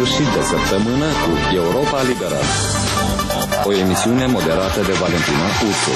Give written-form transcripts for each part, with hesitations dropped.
sfârșit de săptămână cu Europa Liberă, o emisiune moderată de Valentina Ursu.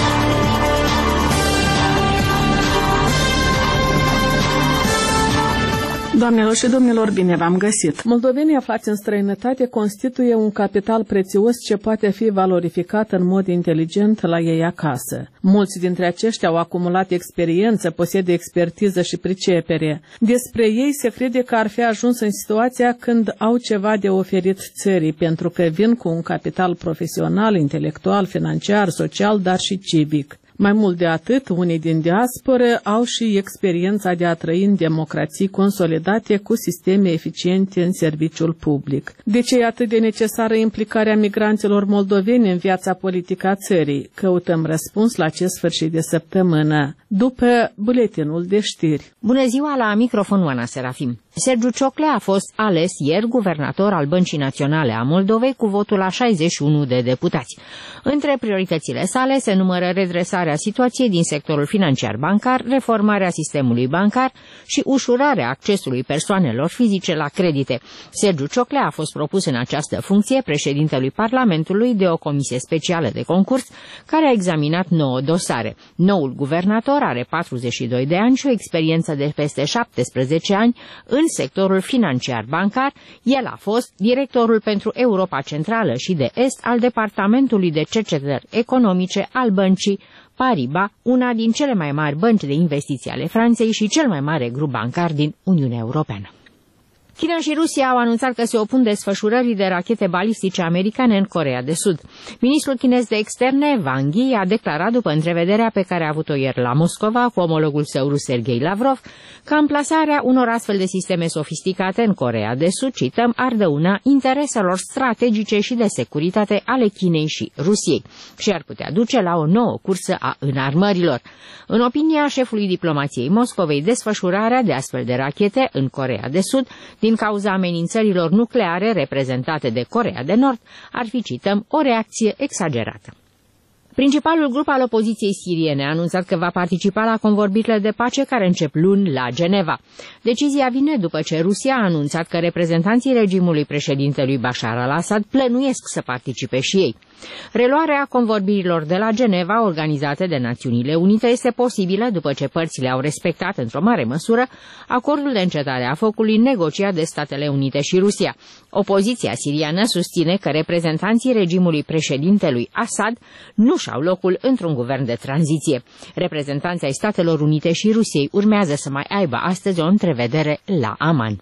Doamnelor și domnilor, bine v-am găsit! Moldovenii aflați în străinătate constituie un capital prețios ce poate fi valorificat în mod inteligent la ei acasă. Mulți dintre aceștia au acumulat experiență, posedă expertiză și pricepere. Despre ei se crede că ar fi ajuns în situația când au ceva de oferit țării, pentru că vin cu un capital profesional, intelectual, financiar, social, dar și civic. Mai mult de atât, unii din diasporă au și experiența de a trăi în democrații consolidate cu sisteme eficiente în serviciul public. De ce e atât de necesară implicarea migranților moldoveni în viața politică a țării? Căutăm răspuns la acest sfârșit de săptămână, după buletinul de știri. Bună ziua, la microfon Oana Serafim. Sergiu Cioclea a fost ales ieri guvernator al Băncii Naționale a Moldovei cu votul la 61 de deputați. Între prioritățile sale se numără redresarea situației din sectorul financiar bancar, reformarea sistemului bancar și ușurarea accesului persoanelor fizice la credite. Sergiu Cioclea a fost propus în această funcție președintelui Parlamentului de o comisie specială de concurs care a examinat 9 dosare. Noul guvernator are 42 de ani și o experiență de peste 17 ani în sectorul financiar bancar. El a fost directorul pentru Europa Centrală și de Est al Departamentului de Cercetări Economice al Băncii Paribas, una din cele mai mari bănci de investiții ale Franței și cel mai mare grup bancar din Uniunea Europeană. China și Rusia au anunțat că se opun desfășurării de rachete balistice americane în Coreea de Sud. Ministrul chinez de externe, Wang Yi, a declarat după întrevederea pe care a avut-o ieri la Moscova cu omologul său rus Sergei Lavrov că amplasarea unor astfel de sisteme sofisticate în Coreea de Sud, cităm, ar dăuna intereselor strategice și de securitate ale Chinei și Rusiei și ar putea duce la o nouă cursă a înarmărilor. În opinia șefului diplomației Moscovei, desfășurarea de astfel de rachete în Coreea de Sud din cauza amenințărilor nucleare reprezentate de Coreea de Nord ar fi, cităm, o reacție exagerată. Principalul grup al opoziției siriene a anunțat că va participa la convorbirile de pace care încep luni la Geneva. Decizia vine după ce Rusia a anunțat că reprezentanții regimului președintelui Bashar al-Assad plănuiesc să participe și ei. Reluarea convorbirilor de la Geneva, organizate de Națiunile Unite, este posibilă după ce părțile au respectat într-o mare măsură acordul de încetare a focului negociat de Statele Unite și Rusia. Opoziția siriană susține că reprezentanții regimului președintelui Assad nu și-au locul într-un guvern de tranziție. Reprezentanții ai Statelor Unite și Rusiei urmează să mai aibă astăzi o întrevedere la Aman.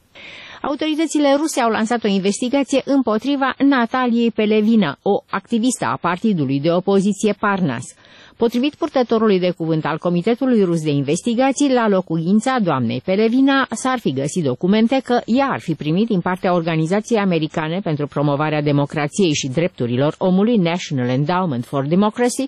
Autoritățile ruse au lansat o investigație împotriva Nataliei Pelevina, o activistă a partidului de opoziție Parnas. Potrivit purtătorului de cuvânt al Comitetului Rus de Investigații, la locuința doamnei Pelevina s-ar fi găsit documente că ea ar fi primit din partea Organizației Americane pentru Promovarea Democrației și Drepturilor Omului, National Endowment for Democracy,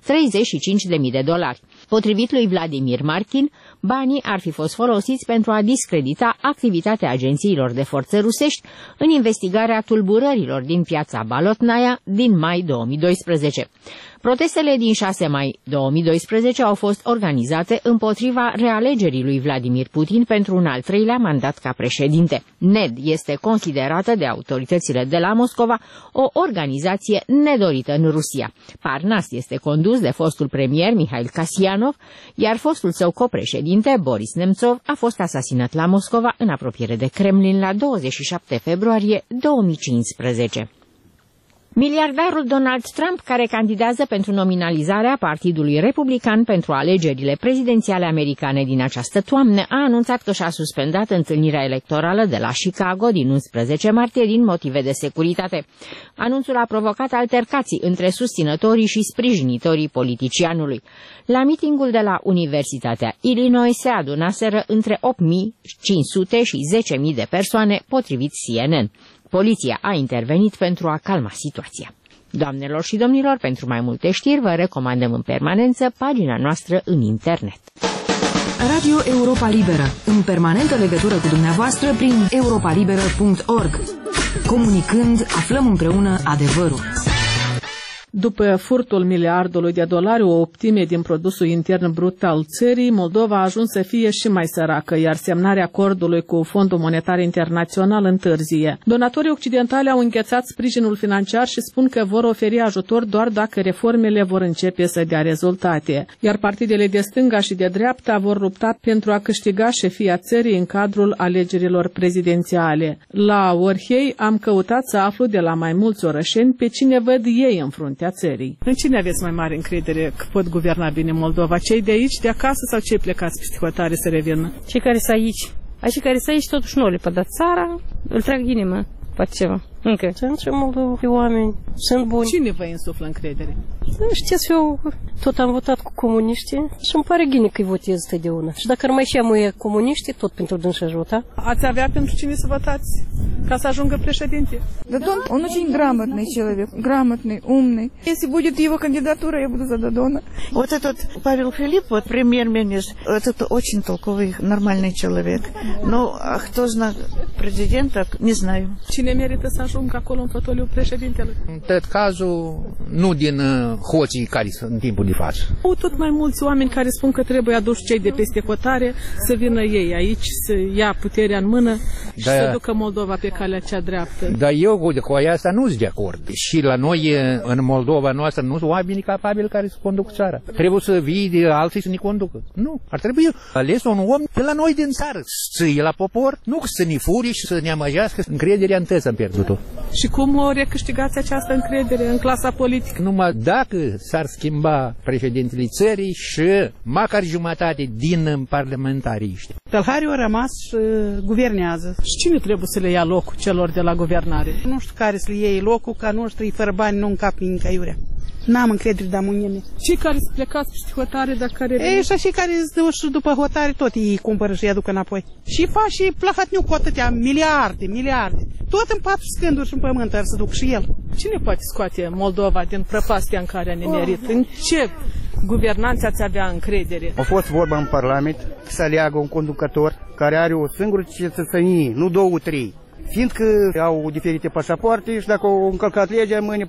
$35.000. Potrivit lui Vladimir Markin, banii ar fi fost folosiți pentru a discredita activitatea agențiilor de forțe rusești în investigarea tulburărilor din piața Balotnaia din mai 2012. Protestele din 6 mai 2012 au fost organizate împotriva realegerii lui Vladimir Putin pentru un al treilea mandat ca președinte. NED este considerată de autoritățile de la Moscova o organizație nedorită în Rusia. Parnas este condus de fostul premier Mihail Kasyanov, iar fostul său copreședinte Boris Nemtsov a fost asasinat la Moscova în apropiere de Kremlin la 27 februarie 2015. Miliardarul Donald Trump, care candidează pentru nominalizarea Partidului Republican pentru alegerile prezidențiale americane din această toamnă, a anunțat că și-a suspendat întâlnirea electorală de la Chicago din 11 martie din motive de securitate. Anunțul a provocat altercații între susținătorii și sprijinitorii politicianului. La mitingul de la Universitatea Illinois se adunaseră între 8.500 și 10.000 de persoane, potrivit CNN. Poliția a intervenit pentru a calma situația. Doamnelor și domnilor, pentru mai multe știri vă recomandăm în permanență pagina noastră în internet. Radio Europa Liberă, în permanentă legătură cu dumneavoastră prin europalibera.org. Comunicând, aflăm împreună adevărul. După furtul miliardului de dolari, o optime din produsul intern brut al țării, Moldova a ajuns să fie și mai săracă, iar semnarea acordului cu Fondul Monetar Internațional întârzie. Donatorii occidentali au înghețat sprijinul financiar și spun că vor oferi ajutor doar dacă reformele vor începe să dea rezultate, iar partidele de stânga și de dreapta vor lupta pentru a câștiga șefia țării în cadrul alegerilor prezidențiale. La Orhei am căutat să aflu de la mai mulți orășeni pe cine văd ei în fruntea țării. În cine aveți mai mare încredere că pot guverna bine Moldova? Cei de aici, de acasă sau cei plecați peste hotare să revină? Cei care sunt aici. Cei care sunt aici totuși nu le pot da țara, îl trag inimă, poate ceva. Încă. Sunt și moldovi oameni, sunt buni. Cine vă insuflă încredere? Știți, eu tot am votat cu comuniștii și îmi pare bine că îi votez totdeauna. Și dacă ar mai și amuie comuniștii, tot pentru dânsi ajuta. Ați avea pentru cine să воtați ca să ajungă președinte? Дадон, он очень грамотный человек, грамотный, умный. Если будет его кандидатура, я буду за Дадона. Вот этот Павел Филипп, вот премьер-министр, этот очень толковый, нормальный человек. Но кто знает президента, не знаю. Cine merită să ajungă acolo în fotoliul președintelui? Cred cazul nu din hoții care sunt în timpul de față. Au tot mai mulți oameni care spun că trebuie aduși cei de peste hotare să vină ei aici, să ia puterea în mână și să ducă Moldova pe calea cea dreaptă. Dar eu cu asta nu sunt de acord. Și la noi, în Moldova noastră, nu sunt oameni capabili care să conducă țara. Trebuie să vii de alții să ne conducă. Nu. Ar trebui ales un om de la noi din țară, să iei la popor, nu să ne furi și să ne amăjească. Încrederea întâi am pierdut-o. Și cum o recâștigați această încredere în clasa politică? Numai dacă s-ar schimba președintele țării și măcar jumătate din parlamentariști. Tălhariul a rămas guvernează. Și cine trebuie să le ia locul celor de la guvernare? Nu știu care să le iei locul, ca noștri fără bani nu încap nicăiurea. N-am încredere de amunime. Cei care sunt plecați peste hotare, dacă care... Ei, și cei care se duc după hotare, tot ei cumpără și îi aduc înapoi. Și fac și plahatniu cu atâtea miliarde. Tot în 4 scânduri și în pământ ar să duc și el. Cine poate scoate Moldova din prăpastia în care a nemerit? În ce guvernanți ați avea încredere? A fost vorba în Parlament să aleagă un conducător care are o singură cetățenie, nu 2-3. Fiindcă au diferite pașapoarte și dacă au încălcat legea, mâine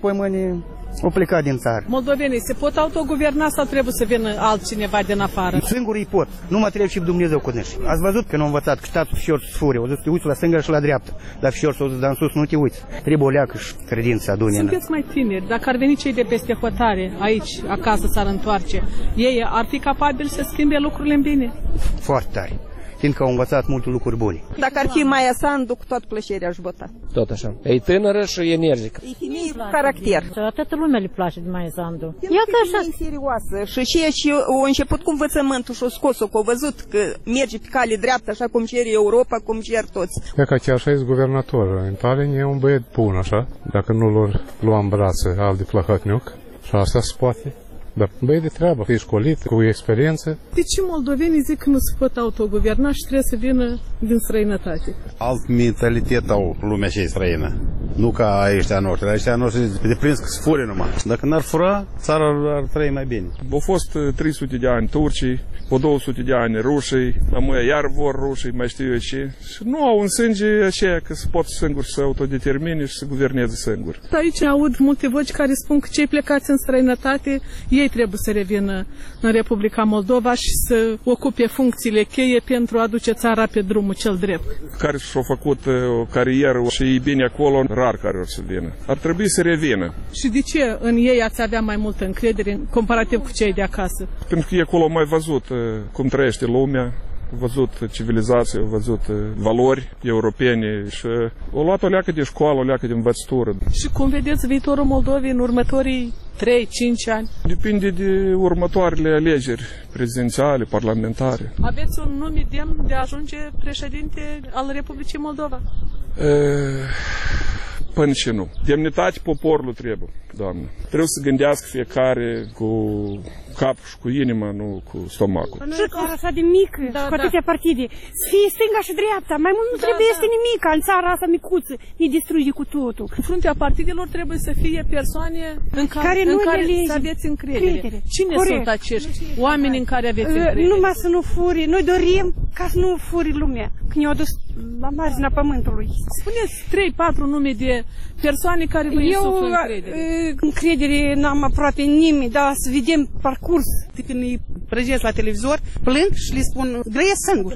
o plecat din țară. Moldovenii se pot autoguverna sau trebuie să vină altcineva din afară? Singur îi pot. Nu mă trebuie și Dumnezeu cu nești. Ați văzut că nu am învățat că statul fișor să fure. O să te uiți la stânga și la dreapta. Dar fișor să o dă în sus, nu te uiți. Trebuie o leacă și credința adună. Sunteți mai tineri. Dacă ar veni cei de peste hotare, aici, acasă s-ar întoarce, ei ar fi capabili să schimbe lucrurile în bine? Foarte tare. Fiindcă au învățat multe lucruri bune. Dacă ar fi Maia Sandu, cu toată plăcerea aș vota. Tot așa. E tânără și energică. E femeie cu caracter. Toată lumea le place de Maia Sandu. Iată așa. E serioasă. Și a început cu învățământul și a scos-o, că a văzut că merge pe cale dreaptă, așa cum cere Europa, cum cer toți. E ca chiar așa e guvernator. În Tallinn e un băiet bun, așa. Dacă nu l-or lua în brațe al de plăhătniuc, și asta se poate. Dar băieți de treabă, e școlit, cu experiență. De ce moldovenii zic că nu se pot autoguverna și trebuie să vină din străinătate? Alt mentalitet au lumea cei străină. Nu ca ăștia noștri. Ăștia noștri de prins că se fure numai. Dacă n-ar fura, țara ar trăi mai bine. Au fost 300 de ani turcii, po 200 de ani rușii, amâia iar vor rușii, mai știu eu ce. Și nu au în sânge aceea că se pot singuri să autodetermine și să guverneze singuri. Aici aud multe voci care spun că cei plecați în străinătate, ei trebuie să revină în Republica Moldova și să ocupe funcțiile cheie pentru a duce țara pe drumul cel drept. Care și-au făcut o carieră și e bine acolo, rar care or să vină. Ar trebui să revină. Și de ce în ei ați avea mai multă încredere comparativ cu cei de acasă? Pentru că acolo au mai văzut cum trăiește lumea, au văzut civilizație, au văzut valori europene și au luat o leacă de școală, o leacă de învățătură. Și cum vedeți viitorul Moldovei în următorii 3-5 ani? Depinde de următoarele alegeri prezidențiale, parlamentare. Aveți un nume demn de a ajunge președinte al Republicii Moldova? Până și nu. Demnitate poporului trebuie, doamnă. Trebuie să gândească fiecare cu capul și cu inima, nu cu stomacul. Și țara așa de mică, cu atâtea partide. Să fie stânga și dreapta, mai mult nu trebuie este nimic, în țara asta micuță, ne distruge cu totul. În fruntea partidelor trebuie să fie persoane în care să aveți încredere. Cine sunt acești oameni în care aveți încredere? Numai să nu furi, noi dorim ca să nu furi lumea, că ne-au dus la marginea pământului. Spuneți 3-4 nume de persoane care vă insuflă încredere. Încredere n-am aproape nimeni, dar să vedem parcurs. Când îi prăjesc la televizor, plâng și le spun, grăiesc singur.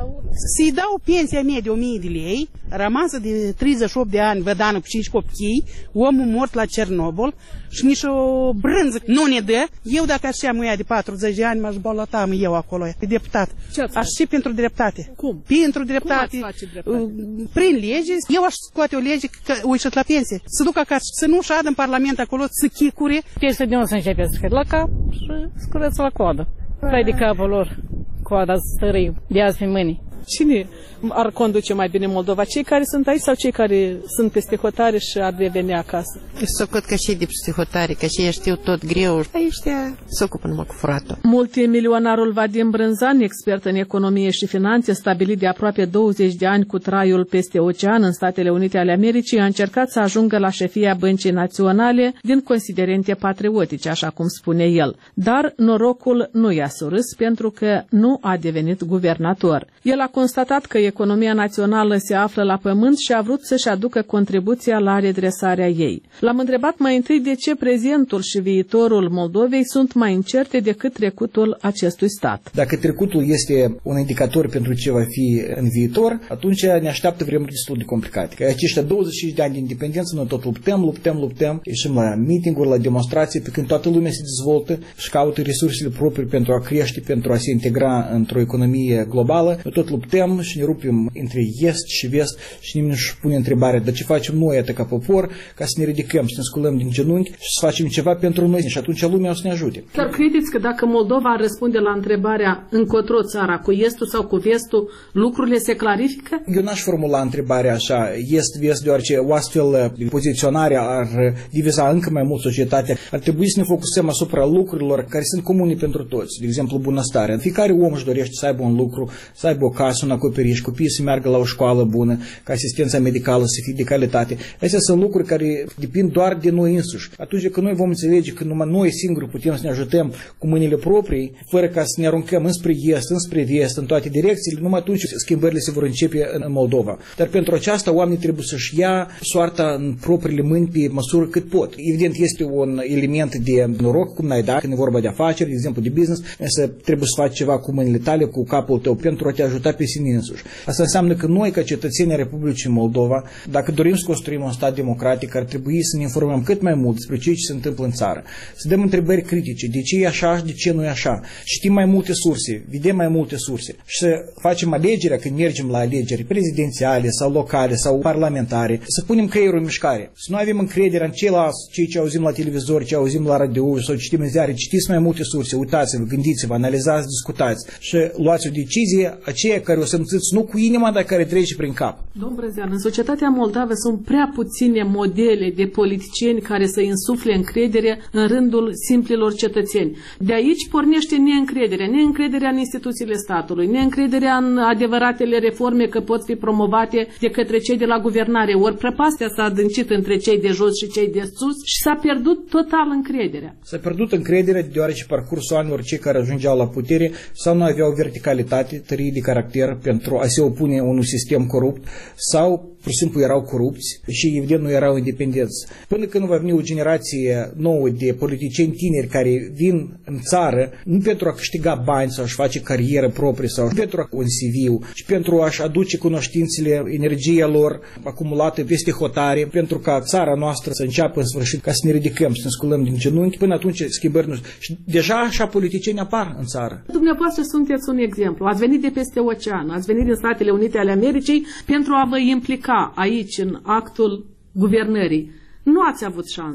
Să-i dau pensia mea de 1000 de lei, rămasă de 38 de ani, vădană cu 5 copii, omul mort la Cernobâl și nici o brânză nu ne dă. Eu dacă așa mă ia de 40 de ani, m-aș balota eu acolo, de deputat. Aș și pentru dreptate. Cum? Pentru dreptate. Cum ați face dreptate? Prin lege, eu aș scoate o lege că o ieșit la pensie. Să duc acasă, să nu șadă în Parlament acolo, să chicure. Pensia de unde să începe să la cap și scureți la coadă. Trai de capul lor, coada stărâi, de azi pe mâini. Cine ar conduce mai bine Moldova? Cei care sunt aici sau cei care sunt peste hotare și ar reveni acasă? Socot că și de peste hotare, că și știu tot greu. Ăștia se ocupă numai cu furatul. Multimilionarul Vadim Brânzan, expert în economie și finanțe, stabilit de aproape 20 de ani cu traiul peste ocean în Statele Unite ale Americii, a încercat să ajungă la șefia Băncii Naționale din considerente patriotice, așa cum spune el. Dar norocul nu i-a surâs pentru că nu a devenit guvernator. El a constatat că economia națională se află la pământ și a vrut să-și aducă contribuția la redresarea ei. L-am întrebat mai întâi de ce prezentul și viitorul Moldovei sunt mai incerte decât trecutul acestui stat. Dacă trecutul este un indicator pentru ce va fi în viitor, atunci ne așteaptă vremuri destul de complicate. Că aceștia 25 de ani de independență, noi tot luptăm, ieșim la meeting-uri, la demonstrații, pe când toată lumea se dezvoltă și caută resursele proprii pentru a crește, pentru a se integra într-o economie globală. Noi tot luptăm și ne rupem între est și vest și nimeni nu-și pune întrebarea, dar ce facem noi atât ca popor ca să ne ridicăm, să ne sculăm din genunchi și să facem ceva pentru noi și atunci lumea o să ne ajute. Dar credeți că dacă Moldova răspunde la întrebarea încotro țara, cu estul sau cu vestul, lucrurile se clarifică? Eu n-aș formula întrebarea așa, est-vest, deoarece o astfel de poziționare ar diviza încă mai mult societatea. Ar trebui să ne focusăm asupra lucrurilor care sunt comune pentru toți, de exemplu bunăstarea. Fiecare om își dorește să aibă un lucru, să aibă o casă, un acoperiș, copiii să meargă la o școală bună, ca asistența medicală să fie de calitate. Astea sunt lucruri care depind doar de noi însuși. Atunci când noi vom înțelege că numai noi singuri putem să ne ajutăm cu mâinile proprii, fără ca să ne aruncăm înspre est, înspre vest, în toate direcțiile, numai atunci schimbările se vor începe în Moldova. Dar pentru aceasta oamenii trebuie să-și ia soarta în propriile mâini pe măsură cât pot. Evident, este un element de noroc, cum n-ai dat, când e vorba de afaceri, de exemplu de business, însă trebuie să faci ceva cu mâinile tale, cu capul tău, pentru a te ajuta pe sine însuși. Asta înseamnă că noi, ca cetățenii Republicii Moldova, dacă dorim să construim un stat democratic, ar trebui să ne informăm cât mai mult despre ce se întâmplă în țară. Să dăm întrebări critice, de ce e așa și de ce nu e așa. Știm mai multe surse, vedem mai multe surse și să facem alegerea când mergem la alegeri prezidențiale sau locale sau parlamentare, să punem creierul în mișcare. Să nu avem încredere în ceilalți, cei ce auzim la televizor, ce auzim la radio sau citim în ziare, citiți mai multe surse, uitați-vă, gândiți-vă, analizați, discutați și luați o decizie, aceea care o simțiți nu cu inima, dar care trece prin cap. Domn Brăzean, în societatea moldavă sunt prea puține modele de politicieni care să insufle încredere în rândul simplilor cetățeni. De aici pornește neîncrederea în instituțiile statului, neîncrederea în adevăratele reforme că pot fi promovate de către cei de la guvernare. Ori prăpastia s-a adâncit între cei de jos și cei de sus și s-a pierdut total încrederea. S-a pierdut încrederea deoarece parcursul anilor cei care ajungeau la putere sau nu aveau verticalitate, tărie de caracter pentru a se opune unui sistem corupt sau pur și simplu erau corupți și evident nu erau independenți. Până când va veni o generație nouă de politicieni tineri care vin în țară nu pentru a câștiga bani sau a-și face carieră proprie sau pentru un CV, ci pentru a-și aduce cunoștințele, energia lor acumulată peste hotare, pentru ca țara noastră să înceapă în sfârșit ca să ne ridicăm, să ne sculăm din genunchi, până atunci schimbări nu. Și deja așa politicieni apar în țară. Dumneavoastră sunteți un exemplu. Ați venit de peste ocean, ați venit din Statele Unite ale Americii pentru a vă implica aici în actul guvernării. Nu ați avut șansă.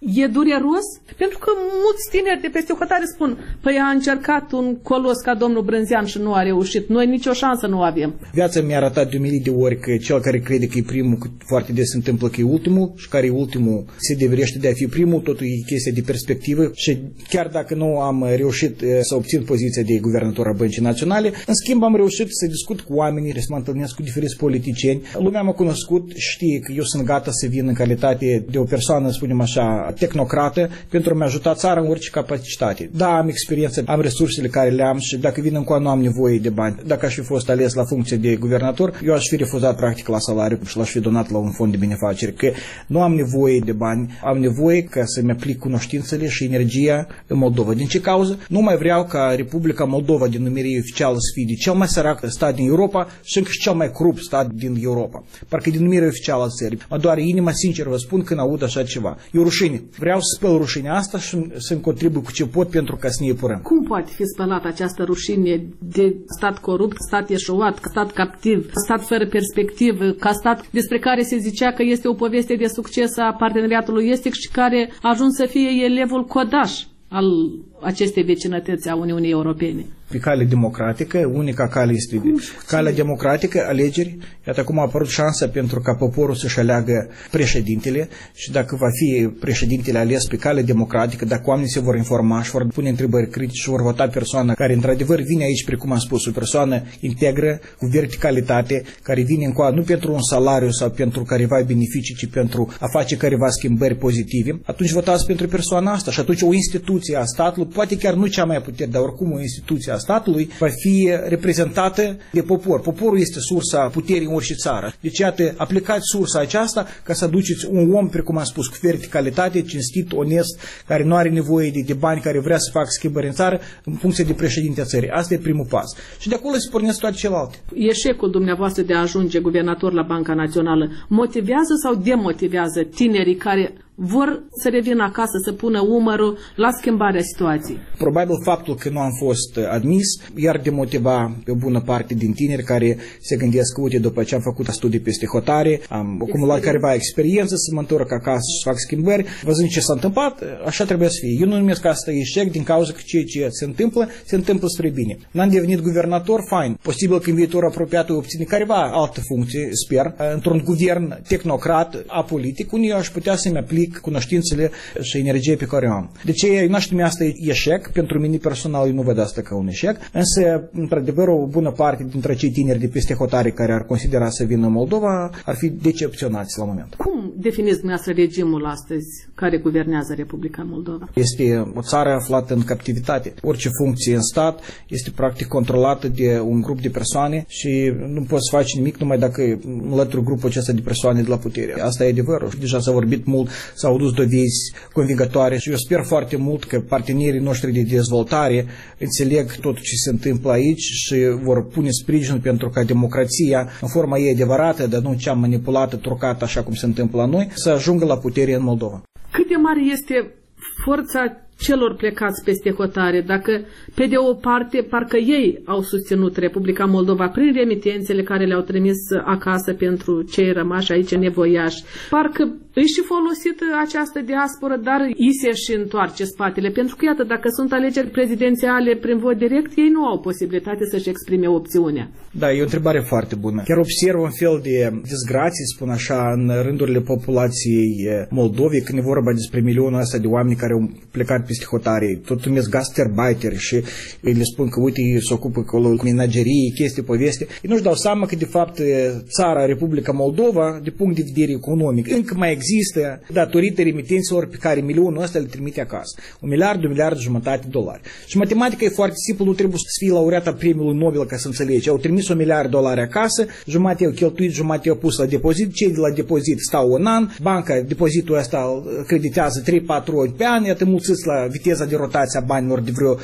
E dureros? Pentru că mulți tineri de peste hotare spun, păi a încercat un colos ca domnul Brânzean și nu a reușit. Noi nicio șansă nu avem. Viața mi-a arătat de 1000 de ori că cel care crede că e primul, foarte des se întâmplă că e ultimul, și care e ultimul se deverește de a fi primul, totul e chestia de perspectivă. Și chiar dacă nu am reușit să obțin poziția de guvernator a Băncii Naționale, în schimb am reușit să discut cu oamenii, să mă întâlnesc cu diferiți politicieni. Lumea m-a cunoscut, știe că eu sunt gata să vin în calitate de o persoană, spunem așa, tehnocrată, pentru a-mi ajuta țara în orice capacitate. Da, am experiență, am resursele care le am și dacă vin încoa nu am nevoie de bani. Dacă aș fi fost ales la funcție de guvernator, eu aș fi refuzat practic la salariu și l-aș fi donat la un fond de binefacere. Că nu am nevoie de bani, am nevoie ca să-mi aplic cunoștințele și energia în Moldova. Din ce cauză? Nu mai vreau ca Republica Moldova, din numire oficială, să fie de cel mai sărac stat din Europa și încă și cel mai corupt stat din Europa. Parcă din numire oficială al țării. Mă doare inima, sincer vă spun, când aud așa ceva. E o rușine. Vreau să spăl rușinea asta și să-mi contribui cu ce pot pentru ca să ne epurăm. Cum poate fi spălată această rușine de stat corupt, stat eșuat, stat captiv, stat fără perspectivă, ca stat despre care se zicea că este o poveste de succes a parteneriatului estic și care a ajuns să fie elevul codaș al acestei vecinătăți a Uniunii Europene? Pe cale democratică, unica cale este calea democratică, alegeri. Iată acum a apărut șansa pentru ca poporul să-și aleagă președintele și dacă va fi președintele ales pe cale democratică, dacă oamenii se vor informa și vor pune întrebări critice și vor vota persoana care într-adevăr vine aici, precum am spus, o persoană integră, cu verticalitate, care vine încoa nu pentru un salariu sau pentru careva beneficii, ci pentru a face careva schimbări pozitive, atunci votați pentru persoana asta și atunci o instituție a statului, poate chiar nu cea mai puternică, dar oricum o instituție a statului va fi reprezentată de popor. Poporul este sursa puterii în orice țară. Deci, iată, aplicați sursa aceasta ca să aduceți un om, precum am spus, cu verticalitate, cinstit, onest, care nu are nevoie de bani, care vrea să facă schimbări în țară, în funcție de președinte a țării. Asta e primul pas. Și de acolo se pornesc toate celelalte. Eșecul dumneavoastră de a ajunge guvernator la Banca Națională motivează sau demotivează tinerii care vor să revină acasă, să pună umărul la schimbarea situației? Probabil faptul că nu am fost admis iar demotiva pe o bună parte din tineri care se gândesc că, uite, după ce am făcut studii peste hotare, am acumulat careva experiență, să mă întorc acasă și fac schimbări, văzând ce s-a întâmplat, așa trebuie să fie. Eu nu numesc asta eșec din cauza că ceea ce se întâmplă spre bine. N-am devenit guvernator, fain. Posibil că în viitor apropiat o obține careva altă funcție, sper, într-un guvern tehnocrat, apolitic, unde eu aș putea să-mi aplic cunoștințele și energie pe care o am. De ce n-aș numi asta eșec? Pentru mine personal eu nu văd asta ca un eșec, însă, într-adevăr, o bună parte dintre cei tineri de peste hotare care ar considera să vină în Moldova ar fi decepționați la moment. Cum definiți dumneavoastră regimul astăzi care guvernează Republica Moldova? Este o țară aflată în captivitate. Orice funcție în stat este practic controlată de un grup de persoane și nu poți face nimic numai dacă înlături grupul acesta de persoane de la putere. Asta e adevărul. Deja s-a vorbit mult, s-au dus dovezi convingătoare și eu sper foarte mult că partenerii noștri de dezvoltare înțeleg tot ce se întâmplă aici și vor pune sprijin pentru ca democrația, în forma ei adevărată, dar nu cea manipulată, trucată, așa cum se întâmplă la noi, să ajungă la putere în Moldova. Cât de mare este forța celor plecați peste hotare, dacă pe de o parte parcă ei au susținut Republica Moldova prin remitențele care le-au trimis acasă pentru cei rămași aici nevoiași, parcă îi și folosită această diasporă, dar îi se și întoarce spatele, pentru că iată, dacă sunt alegeri prezidențiale prin vot direct, ei nu au posibilitate să-și exprime opțiunea. Da, e o întrebare foarte bună. Chiar observ un fel de disgrație, spun așa, în rândurile populației Moldovei, când e vorba despre milionul ăsta de oameni care au plecat peste hotare, tot numesc gastarbeiteri și le spun că, uite, se ocupă acolo cu menagerie, chestii, poveste. Ei nu-și dau seama că, de fapt, țara, Republica Moldova, de punct de vedere economic, încă mai există datorită remitențelor pe care milionul ăsta le trimite acasă. 1 miliard, 1,5 miliarde de dolari. Și matematica e foarte simplă, nu trebuie să fie laureata premiului Nobel ca să înțelegi. Au trimis 1 miliard de dolari acasă, jumătate au cheltuit, jumătate au pus la depozit, cei de la depozit stau un an, banca depozitul ăsta îl creditează 3-4 ori pe an, iată mulțiți la viteza de rotație a banilor de vreo 5-6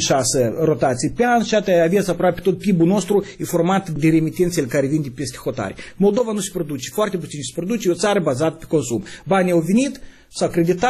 rotații pe an și aveți aproape tot PIB-ul nostru e format de remitențele care vin de peste hotare. Moldova nu se produce, foarte puțin se produce, e o țară bazată pe consum. Banii au venit, s-au creditat,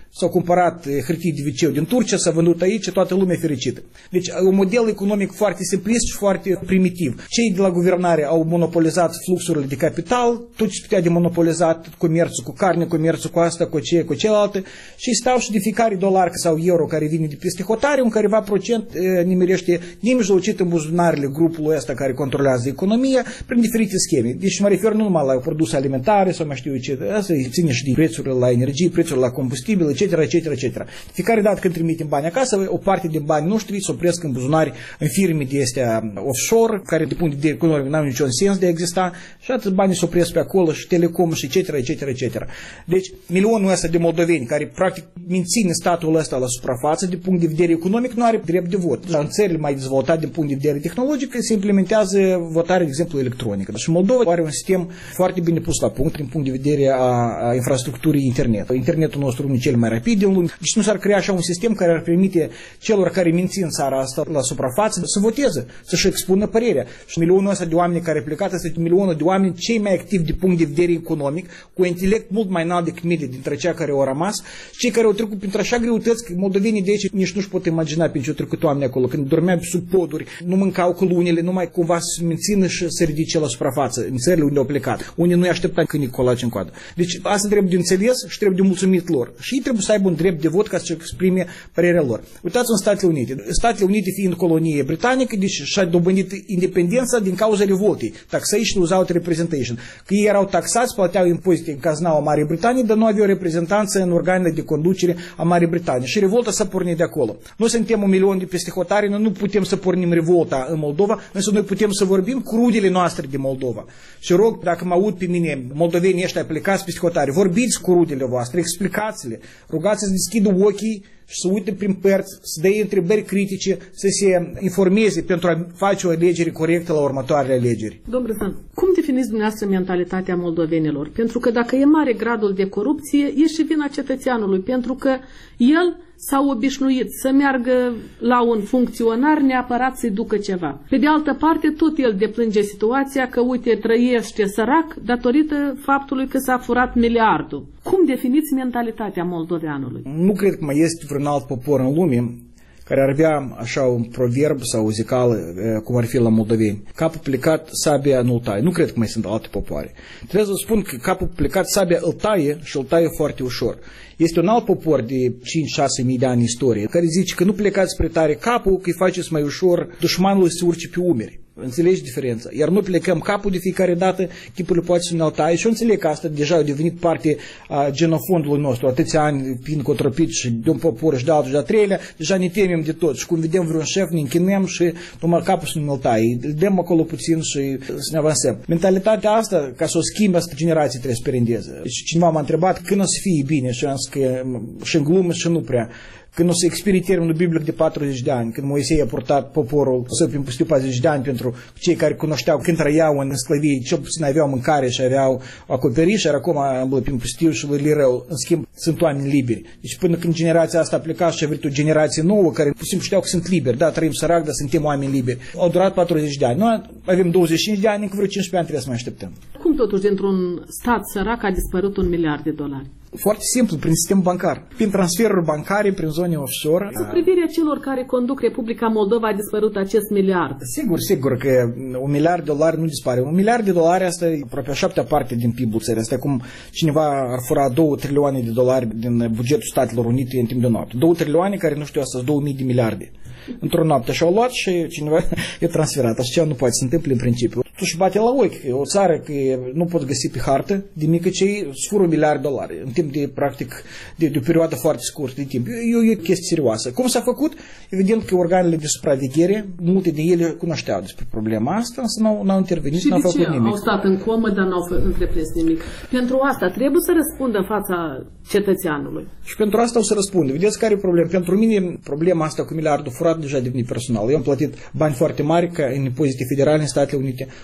s-au cumpărat hârtii de wc din Turcia, s-a vândut aici, toată lumea fericită. Deci un model economic foarte simplist și foarte primitiv. Cei de la guvernare au monopolizat fluxurile de capital, tot ce putea de monopolizat, comerțul cu carne, comerțul cu asta, cu ce, cu celelalte, și stau și de fiecare $1 sau euro care vine de peste hotare, un careva procent nimerește nemijlocit în buzunarele grupului ăsta care controlează economia prin diferite scheme. Deci mă refer nu numai la produse alimentare sau mai știu eu ce, asta ține și de prețurile la energie, prețurile la combustibil, etc. Fiecare dată când trimitem bani acasă, o parte din banii noștri se opresc în buzunari în firme de astea offshore, care de punct de vedere economic n-au niciun sens de a exista, și atât banii se opresc pe acolo și telecom și etc. Deci milionul ăsta de moldoveni care practic menține statul ăsta la suprafață de punct de vedere economic nu are drept de vot. La țările mai dezvoltate din punct de vedere tehnologic se implementează votarea, de exemplu, electronică. Și Moldova are un sistem foarte bine pus la punct din punct de vedere a infrastructurii internet. Internetul nostru nu e cel mai rapid din lume. Deci nu s-ar crea așa un sistem care ar permite celor care mențin țara asta la suprafață să voteze, să-și expună părerea. Și milionul ăsta de oameni care plecat este milionul de oameni cei mai activi din punct de vedere economic, cu intelect mult mai înalt decât medie dintre cei care au rămas, cei care au trecut printre așa greutăți că moldovenii de aici nici nu-și pot imagina pe ce au trecut oameni acolo, când dormeau sub poduri, nu mâncau cu lunile, numai cumva să mențină și să ridice la suprafață în țările unde au plecat. Unii nu-i aștepta câinii colaci în coadă. Deci asta trebuie de înțeles și trebuie de mulțumit lor. Și ei trebuie să aibă un drept de vot ca să exprime părerea lor. Uitați în Statele Unite. Statele Unite fiind colonie britanică, deci și-a dobândit independența din cauza revoltei. Taxation without representation. Că ei erau taxați, plăteau impozite în caznaua Marii Britanii, dar nu aveau reprezentanță în organele de conducere a Marii Britanii. Și revolta s-a pornit de acolo. Noi suntem 1 milion de peste hotare, noi nu putem să pornim revolta în Moldova, însă noi putem să vorbim cu rudele noastre de Moldova. Și rog, dacă mă aud pe mine, moldovenii ăștia plecați peste hotare, vorbiți cu rudele voastre, explicați-le, rugați să deschidă ochii și să uite prin părți, să dea întrebări critice, să se informeze pentru a face o alegere corectă la următoarele alegeri. Domnul Brăzan, cum definiți dumneavoastră mentalitatea moldovenilor? Pentru că dacă e mare gradul de corupție, e și vina cetățeanului, pentru că el s-a obișnuit să meargă la un funcționar neapărat să-i ducă ceva. Pe de altă parte, tot el deplânge situația că, uite, trăiește sărac datorită faptului că s-a furat miliardul. Cum definiți mentalitatea moldoveanului? Nu cred că mai este vreun alt popor în lume care ar avea așa un proverb sau o zicală, cum ar fi la moldoveni. Capul plecat, sabia nu-l taie. Nu cred că mai sunt alte popoare. Trebuie să spun că capul plecat, sabia îl taie și îl taie foarte ușor. Este un alt popor de 5-6 mii de ani istorie care zice că nu plecați spre tare capul, că îi faceți mai ușor dușmanului să urce pe umeri. Înțelegi diferența? Iar nu plecăm capul de fiecare dată, chipul poate să ne-l taie și eu înțeleg că asta deja a devenit parte a genofondului nostru. Atâția ani fiind cotropit și de un popor și de altul și de-a treilea, deja ne temem de tot. Și când vedem vreun șef, ne închinăm și numai capul să ne-l taie. Îl dăm acolo puțin și să ne avansăm. Mentalitatea asta, ca să o schimbe, asta generații trebuie să perindeze. Deci cineva m-a întrebat când o să fie bine și am zis că și în glumă și nu prea. Când o să expire termenul biblic de 40 de ani, când Moisei a purtat poporul să prin pustiu 40 de ani pentru cei care cunoșteau când trăiau în sclavie, cel puțin aveau mâncare și aveau acoperiș, iar acum îmblă prin pustiu și lui rău. În schimb, sunt oameni liberi. Deci până când generația asta a plecat și a venit o generație nouă care pur și simplu știau că sunt liberi. Da, trăim sărac, dar suntem oameni liberi. Au durat 40 de ani. Noi avem 25 de ani, încă vreo 15 ani trebuie să mai așteptăm. Cum totuși dintr-un stat sărac a dispărut $1 miliard? Foarte simplu, prin sistem bancar. Prin transferuri bancare, prin zone offshore. Cu privirea celor care conduc Republica Moldova a dispărut acest miliard. Sigur că $1 miliard nu dispare. $1 miliard asta e aproape a 7-a parte din PIB-ul țării. Asta e cum cineva ar fura 2 trilioane de dolari din bugetul Statelor Unite în timp de noapte. 2 trilioane care nu știu astăzi 2000 de miliarde. Într-o noapte și-au luat și cineva e transferat. Așa nu poate să se întâmple în principiu. Tu și bate la ochi. O țară că nu pot găsi pe hartă de mică cei sfură $1 miliard în timp de, practic, de o perioadă foarte scurtă de timp. E o chestie serioasă. Cum s-a făcut? Evident că organele de supraveghere, multe de ele cunoșteau despre problema asta, însă n-au intervenit, n-au făcut nimic. Au stat în comă, dar n-au întreprins nimic. Pentru asta trebuie să răspundă în fața cetățeanului. Și pentru asta o să răspundă. Vedeți care e problema? Pentru mine problema asta cu miliardul furat deja a devenit personal. Eu am plătit bani foarte mari ca în impozite federale în Statele Unite.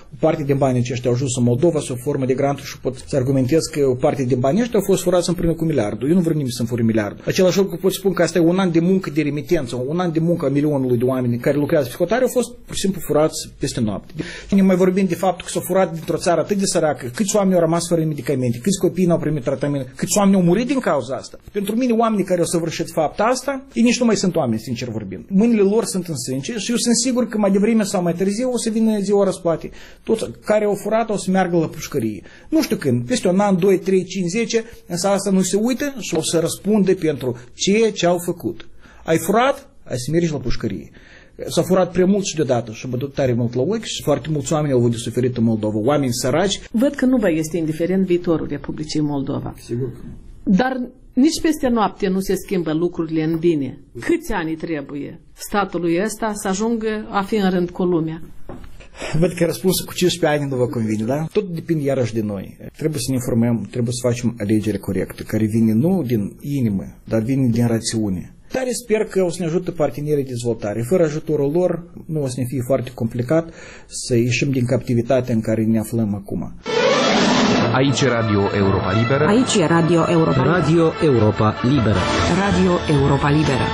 o parte din banii aceștia au ajuns în Moldova sub formă de granturi și pot să argumentez că o parte din banii ăștia au fost furați împreună cu miliardul. Eu nu vreau nimeni să-mi fure miliardul. Același lucru pot spun că asta e un an de muncă de remitență, un an de muncă a milionului de oameni care lucrează psihotare au fost pur și simplu furați peste noapte. Și ne mai vorbim de faptul că s-au furat dintr-o țară atât de săracă, câți oameni au rămas fără medicamente, câți copii n-au primit tratament, câți oameni au murit din cauza asta. Pentru mine, oamenii care au săvârșit fapta asta, ei nici nu mai sunt oameni, sincer vorbind. Mâinile lor sunt în sânge și eu sunt sigur că mai devreme sau mai târziu o să vină ziua răsplate. Toți care au furat o să meargă la pușcărie. Nu știu când, peste un an, 2, 3, 5, 10, însă asta nu se uită și o să răspunde pentru ceea ce au făcut. Ai furat, ai să mergi la pușcărie. S-a furat prea mult și deodată și mă duc tare mult la ochi și foarte mulți oameni au avut de suferit în Moldova, oameni săraci. Văd că nu vă este indiferent viitorul Republicii Moldova. Sigur. Dar nici peste noapte nu se schimbă lucrurile în bine. Câți ani trebuie statului ăsta să ajungă a fi în rând cu lumea? Văd că răspunsul cu 15 ani nu vă convine, da? Tot depinde iarăși de noi. Trebuie să ne informăm, trebuie să facem alegere corectă, care vine nu din inimă, dar vine din rațiune. Dar sper că o să ne ajută partenerii de dezvoltare. Fără ajutorul lor nu o să ne fie foarte complicat să ieșim din captivitatea în care ne aflăm acum. Aici e Radio Europa Liberă. Aici e Radio Europa Liberă. Radio Europa Liberă. Radio Europa Liberă.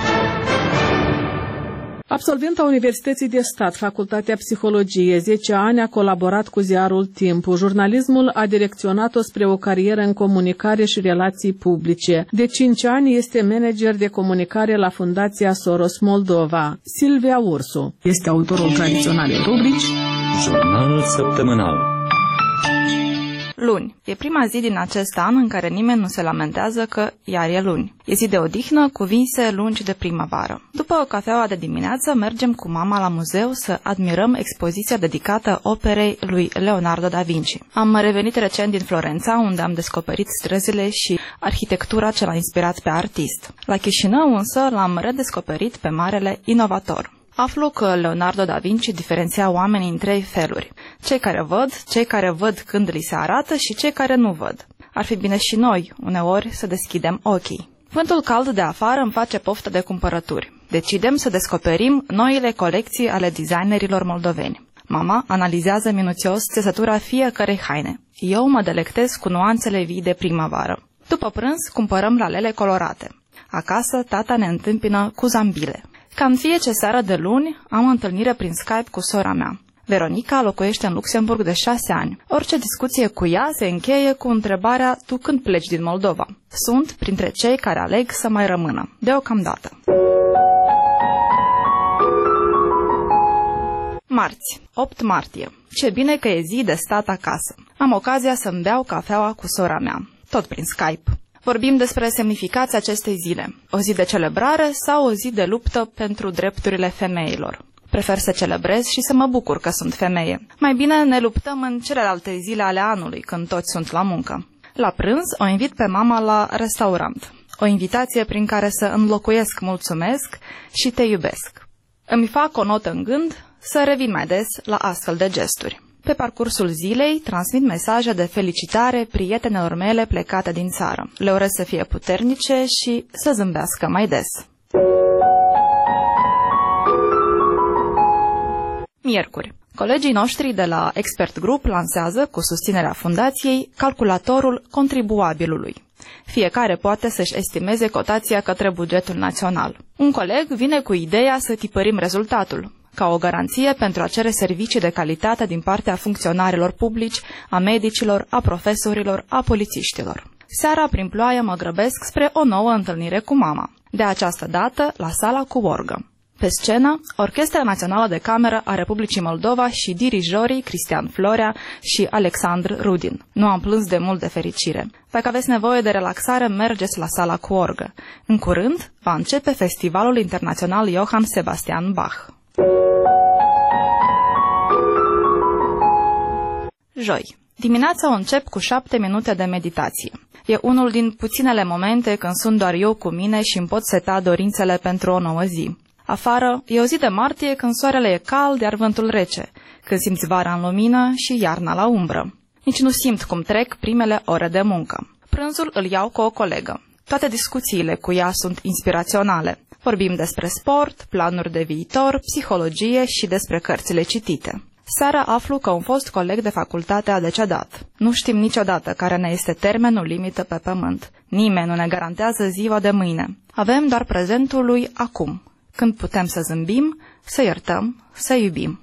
Absolventa Universității de Stat, Facultatea Psihologie, 10 ani a colaborat cu ziarul Timpul. Jurnalismul a direcționat-o spre o carieră în comunicare și relații publice. De 5 ani este manager de comunicare la Fundația Soros Moldova. Silvia Ursu este autorul tradiționalei rubrici Jurnal săptămânal. Luni. E prima zi din acest an în care nimeni nu se lamentează că iar e luni. E zi de odihnă cu vinse lungi de primăvară. După o cafeaua de dimineață, mergem cu mama la muzeu să admirăm expoziția dedicată operei lui Leonardo da Vinci. Am revenit recent din Florența, unde am descoperit străzile și arhitectura ce l-a inspirat pe artist. La Chișinău însă l-am redescoperit pe marele inovator. Aflu că Leonardo da Vinci diferenția oamenii în 3 feluri. Cei care văd când li se arată și cei care nu văd. Ar fi bine și noi, uneori, să deschidem ochii. Vântul cald de afară îmi face poftă de cumpărături. Decidem să descoperim noile colecții ale designerilor moldoveni. Mama analizează minuțios țesătura fiecărei haine. Eu mă delectez cu nuanțele vii de primăvară. După prânz, cumpărăm lalele colorate. Acasă, tata ne întâmpină cu zambile. Ca în fiecare seară de luni, am întâlnire prin Skype cu sora mea. Veronica locuiește în Luxemburg de 6 ani. Orice discuție cu ea se încheie cu întrebarea: tu când pleci din Moldova? Sunt printre cei care aleg să mai rămână, deocamdată. Marți, 8 martie. Ce bine că e zi de stat acasă. Am ocazia să-mi beau cafeaua cu sora mea, tot prin Skype. Vorbim despre semnificația acestei zile. O zi de celebrare sau o zi de luptă pentru drepturile femeilor? Prefer să celebrez și să mă bucur că sunt femeie. Mai bine ne luptăm în celelalte zile ale anului, când toți sunt la muncă. La prânz o invit pe mama la restaurant. O invitație prin care să înlocuiesc mulțumesc și te iubesc. Îmi fac o notă în gând să revin mai des la astfel de gesturi. Pe parcursul zilei, transmit mesaje de felicitare prietenelor mele plecate din țară. Le urez să fie puternice și să zâmbească mai des. Miercuri. Colegii noștri de la Expert Group lansează, cu susținerea fundației, calculatorul contribuabilului. Fiecare poate să-și estimeze cotația către bugetul național. Un coleg vine cu ideea să tipărim rezultatul, ca o garanție pentru a cere servicii de calitate din partea funcționarilor publici, a medicilor, a profesorilor, a polițiștilor. Seara, prin ploaie, mă grăbesc spre o nouă întâlnire cu mama. De această dată, la sala cu orgă. Pe scenă, Orchestra Națională de Cameră a Republicii Moldova și dirijorii Cristian Florea și Alexandru Rudin. Nu am plâns de mult de fericire. Dacă aveți nevoie de relaxare, mergeți la sala cu orgă. În curând, va începe Festivalul Internațional Johann Sebastian Bach. Joi. Dimineața o încep cu 7 minute de meditație. E unul din puținele momente când sunt doar eu cu mine și îmi pot seta dorințele pentru o nouă zi. Afară e o zi de martie când soarele e cald, iar vântul rece, când simți vara în lumină și iarna la umbră. Nici nu simt cum trec primele ore de muncă. Prânzul îl iau cu o colegă. Toate discuțiile cu ea sunt inspiraționale. Vorbim despre sport, planuri de viitor, psihologie și despre cărțile citite. Seara aflu că un fost coleg de facultate a decedat. Nu știm niciodată care ne este termenul limită pe pământ. Nimeni nu ne garantează ziua de mâine. Avem doar prezentul lui acum, când putem să zâmbim, să iertăm, să iubim.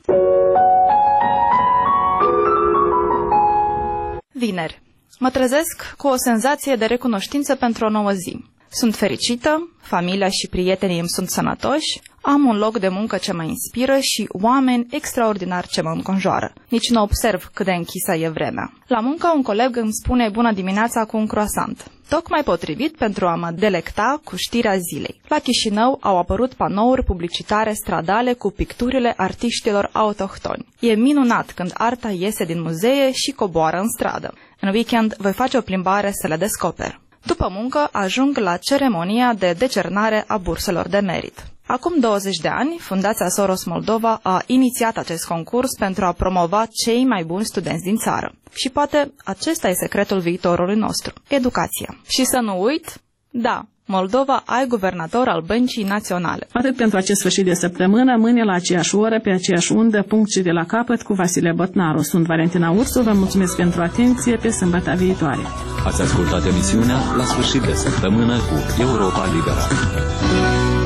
Vineri. Mă trezesc cu o senzație de recunoștință pentru o nouă zi. Sunt fericită, familia și prietenii îmi sunt sănătoși, am un loc de muncă ce mă inspiră și oameni extraordinari ce mă înconjoară. Nici nu observ cât de închisă e vremea. La muncă un coleg îmi spune bună dimineața cu un croissant. Tocmai potrivit pentru a mă delecta cu știrea zilei. La Chișinău au apărut panouri publicitare stradale cu picturile artiștilor autohtoni. E minunat când arta iese din muzee și coboară în stradă. În weekend voi face o plimbare să le descoper. După muncă ajung la ceremonia de decernare a burselor de merit. Acum 20 de ani, Fundația Soros Moldova a inițiat acest concurs pentru a promova cei mai buni studenți din țară. Și poate acesta e secretul viitorului nostru, educația. Și să nu uit, da, Moldova ai guvernator al Băncii Naționale. Atât pentru acest sfârșit de săptămână, mâine la aceeași oră, pe aceeași undă, punct și de la capăt cu Vasile Botnaru. Sunt Valentina Ursu, vă mulțumesc pentru atenție, pe sâmbătă viitoare. Ați ascultat emisiunea La sfârșit de săptămână cu Europa Liberă.